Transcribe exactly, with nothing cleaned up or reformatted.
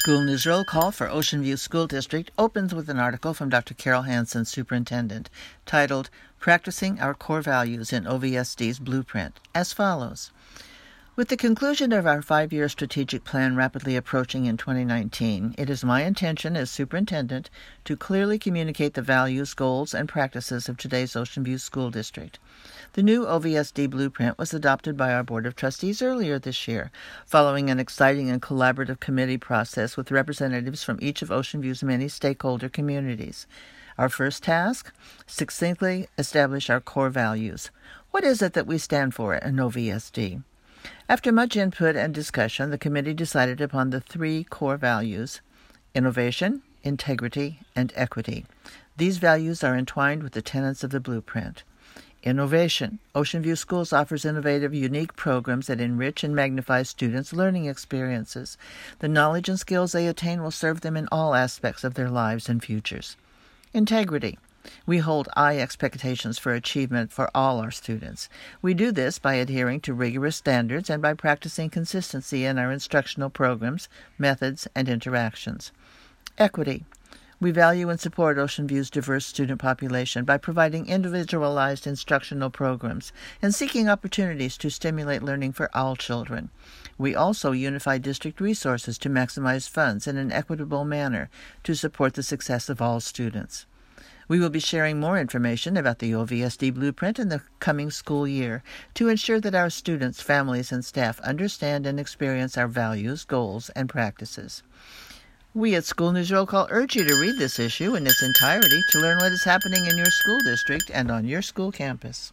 School News Roll Call for Ocean View School District opens with an article from Doctor Carol Hansen, Superintendent, titled Practicing Our Core Values in O V S D's Blueprint, as follows. With the conclusion of our five-year strategic plan rapidly approaching in twenty nineteen, it is my intention as superintendent to clearly communicate the values, goals, and practices of today's Ocean View School District. The new O V S D Blueprint was adopted by our Board of Trustees earlier this year, following an exciting and collaborative committee process with representatives from each of Ocean View's many stakeholder communities. Our first task? Succinctly establish our core values. What is it that we stand for in O V S D? After much input and discussion, the committee decided upon the three core values: innovation, integrity, and equity. These values are entwined with the tenets of the blueprint. Innovation. Ocean View Schools offers innovative, unique programs that enrich and magnify students' learning experiences. The knowledge and skills they attain will serve them in all aspects of their lives and futures. Integrity. We hold high expectations for achievement for all our students. We do this by adhering to rigorous standards and by practicing consistency in our instructional programs, methods, and interactions. Equity. We value and support Ocean View's diverse student population by providing individualized instructional programs and seeking opportunities to stimulate learning for all children. We also unify district resources to maximize funds in an equitable manner to support the success of all students. We will be sharing more information about the O V S D Blueprint in the coming school year to ensure that our students, families, and staff understand and experience our values, goals, and practices. We at School News Roll Call urge you to read this issue in its entirety to learn what is happening in your school district and on your school campus.